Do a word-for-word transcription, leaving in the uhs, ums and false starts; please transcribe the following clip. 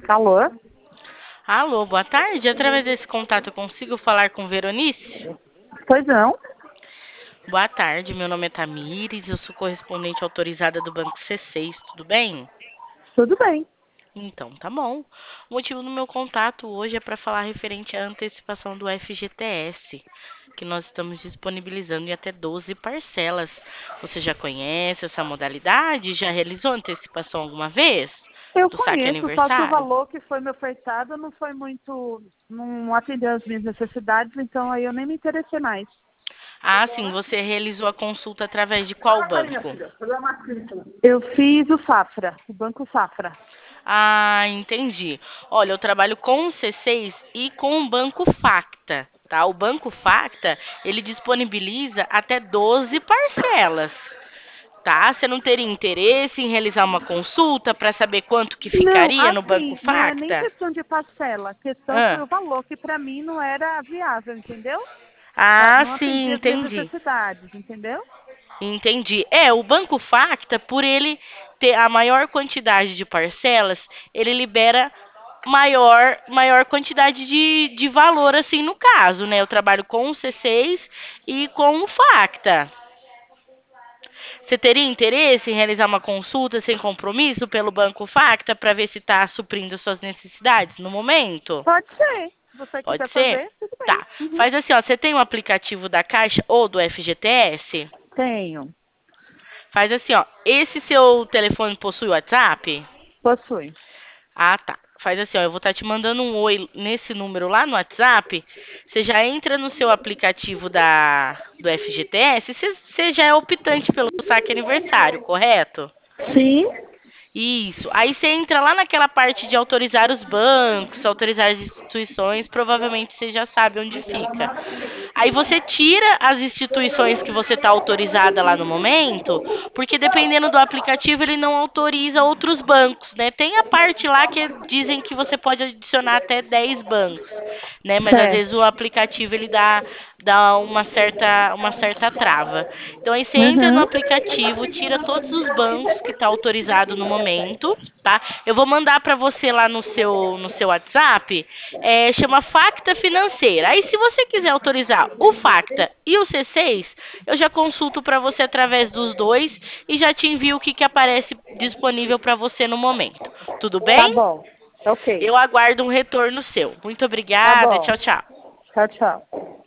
Alô? Alô, boa tarde. Através desse contato eu consigo falar com Veronice? Pois não? Boa tarde, meu nome é Tamires, eu sou correspondente autorizada do Banco C seis, tudo bem? Tudo bem. Então, tá bom. O motivo do meu contato hoje é para falar referente à antecipação do F G T S, que nós estamos disponibilizando em até doze parcelas. Você já conhece essa modalidade? Já realizou antecipação alguma vez? Eu Do saque conheço, só que o aniversário? valor que foi me ofertado não foi muito, não atendeu às minhas necessidades, então aí eu nem me interessei mais. Ah, sim, você realizou a consulta através de qual banco? Eu fiz o Safra, o Banco Safra. Ah, entendi. Olha, eu trabalho com o C seis e com o Banco Facta, tá? O Banco Facta, ele disponibiliza até doze parcelas, tá? Você não teria interesse em realizar uma consulta para saber quanto que Não, ficaria no Banco assim, não é nem Facta? questão de parcela, a questão foi Ah, o valor, que para mim não era viável, entendeu? Ah, ah, não sim, atendia as minhas entendi. necessidades, entendeu? Entendi. É, o Banco Facta, por ele ter a maior quantidade de parcelas, ele libera maior maior quantidade de, de valor, assim, no caso, né? Eu trabalho com o C seis e com o Facta. Você teria interesse em realizar uma consulta sem compromisso pelo Banco Facta para ver se está suprindo suas necessidades no momento? Pode ser. Se você Pode quiser ser? fazer, tudo bem. Tá. Uhum. Faz assim, ó. Você tem um aplicativo da Caixa ou do F G T S? Tenho. Faz assim, ó. Esse seu telefone possui WhatsApp? Possui. Ah, tá. Faz assim, ó. Eu vou estar te mandando um oi nesse número lá no WhatsApp. Você já entra no seu aplicativo da do F G T S. Você você já é optante pelo saque aniversário, correto? Sim. Isso. Aí você entra lá naquela parte de autorizar os bancos, autorizar as instituições, provavelmente você já sabe onde fica. Aí você tira as instituições que você está autorizada lá no momento, porque dependendo do aplicativo ele não autoriza outros bancos, né? Tem a parte lá que dizem que você pode adicionar até dez bancos, né? Mas às vezes o Certo. aplicativo ele dá, dá uma certa, uma certa trava. Então aí você entra no Uhum. aplicativo, tira todos os bancos que está autorizado no momento, tá? Eu vou mandar para você lá no seu, no seu WhatsApp, é, chama Facta Financeira. Aí se você quiser autorizar o Facta e o C seis, eu já consulto para você através dos dois e já te envio o que, que aparece disponível para você no momento. Tudo Tá bem? bom. Ok. Eu aguardo um retorno seu. Muito Tá obrigada. bom. Tchau, tchau. Tchau, tchau.